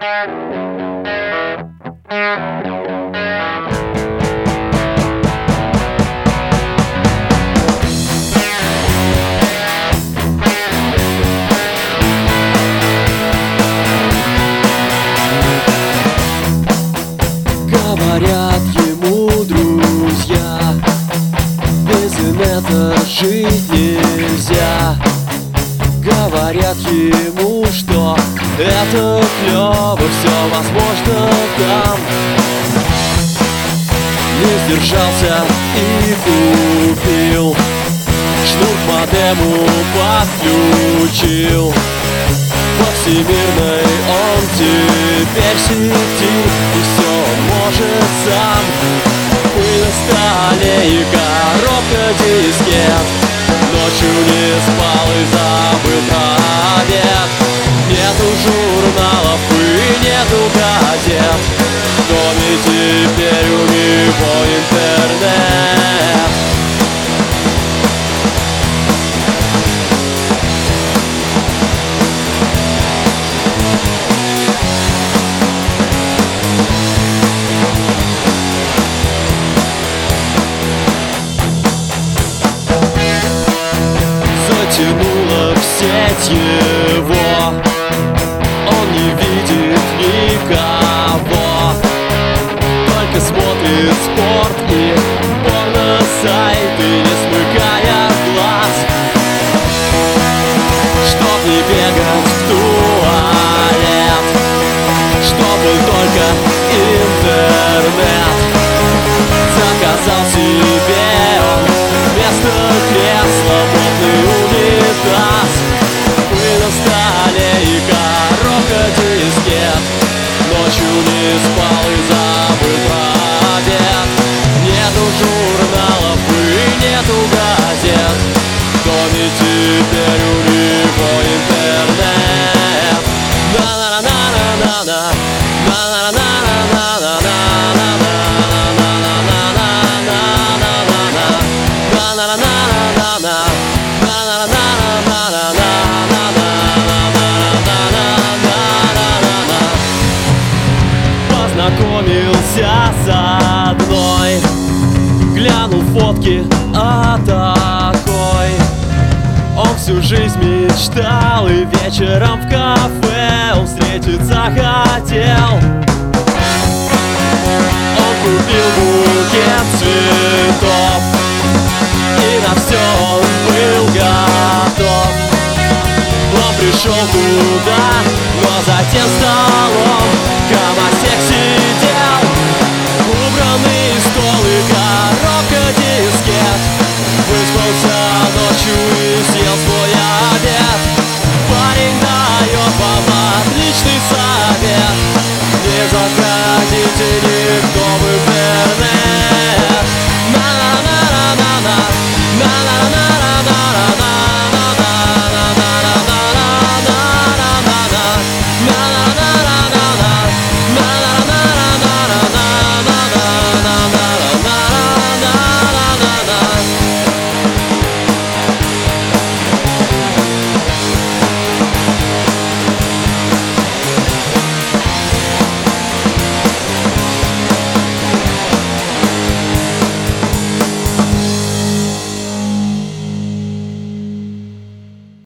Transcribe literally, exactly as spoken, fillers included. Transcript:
Говорят ему друзья, без инета жить нельзя. Говорят ему, что это клёво, все возможно там. Не сдержался и купил, шнур к модему подключил. Во всемирной он теперь сидит, и все он может сам. Пыль на столе и коробка дискет. Ночью не спал и забыл про обед. Нету журналов и нету газет. В доме теперь у него интернет. Затянуло в сеть его, он не видит никого, только смотрит спорт и порно-сайты, не смыкая глаз. Чтоб не бегать в туалет, чтобы только интернет. Заказал себе он вместо кресла модный унитаз. Пыль на столе и коробка дискет. Ночью не спал и забыл про обед. Нету журналов и нету газет. В доме теперь у него интернет. На-на-на-на-на-на, на-на-на-на-на-на. Познакомился с одной, глянул фотки о такой. Он всю жизнь мечтал, и вечером в кафе он встретиться хотел. Он купил букет цветов, и на все он был готов. Он пришел туда, но затем стал